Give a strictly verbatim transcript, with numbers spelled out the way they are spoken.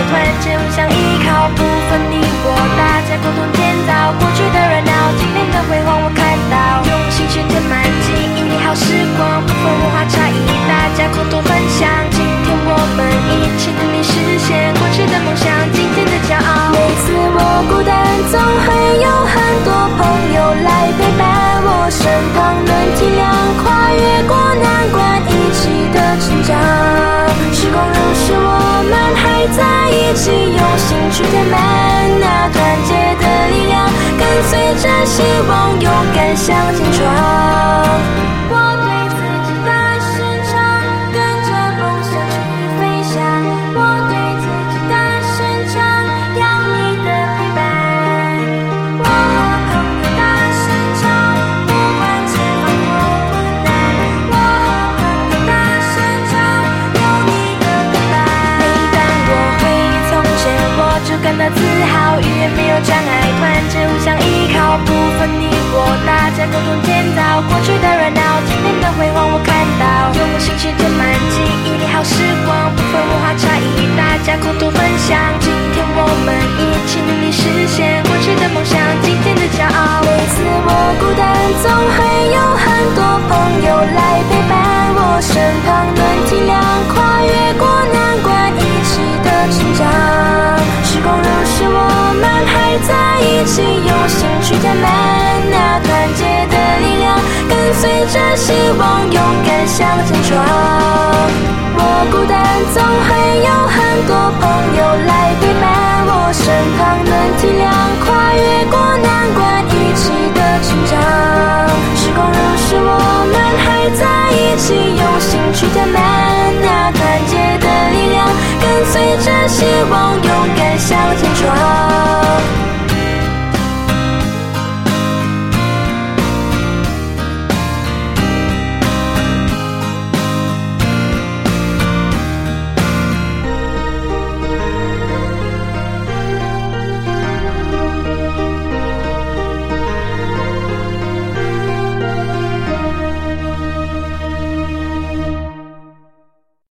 团结互相依靠，不分你我，大家共同建造过去的热闹，今天的辉煌我看到，用心去填满记忆里好时光，不分文化差异，大家共同分享，今天我们一起努力实现过去的梦想，今天的骄傲。每次我孤单，总会有很多朋友来陪伴我身旁，能体谅跨越过难关，一起的成长。时光如是，我们还在一起，用心去填满那团结的力量，跟随着希望，勇敢向前闯。我对自己的伸长，跟着梦想去飞翔。我对自己的伸长，要你的陪伴。我和朋友的伸长，不管前方多困难。我和朋友的伸长，有你的陪伴。每当我回忆从前，我就感到自豪，语言没有障碍，团结互相依靠，不分你我，大家共同建造过去的热闹，今天的辉煌我看到，用心去填满记忆里好时光，不分文化差异，大家共同分享，今天我们一起努力实现过去的梦想，今天的骄傲。每次我孤单，总会有很多朋友来陪伴我身旁，能体谅跨越过难关，一起的成长。时光如是，我们还在一起，用心去填满那团结的力量，跟随着希望，勇敢向前闯。我孤单，总会有很多朋友来陪伴我身旁，能体谅跨越过难关，一起的成长。时光如是，我们还在一起，用心去填满那团结的力量，跟随着希望，勇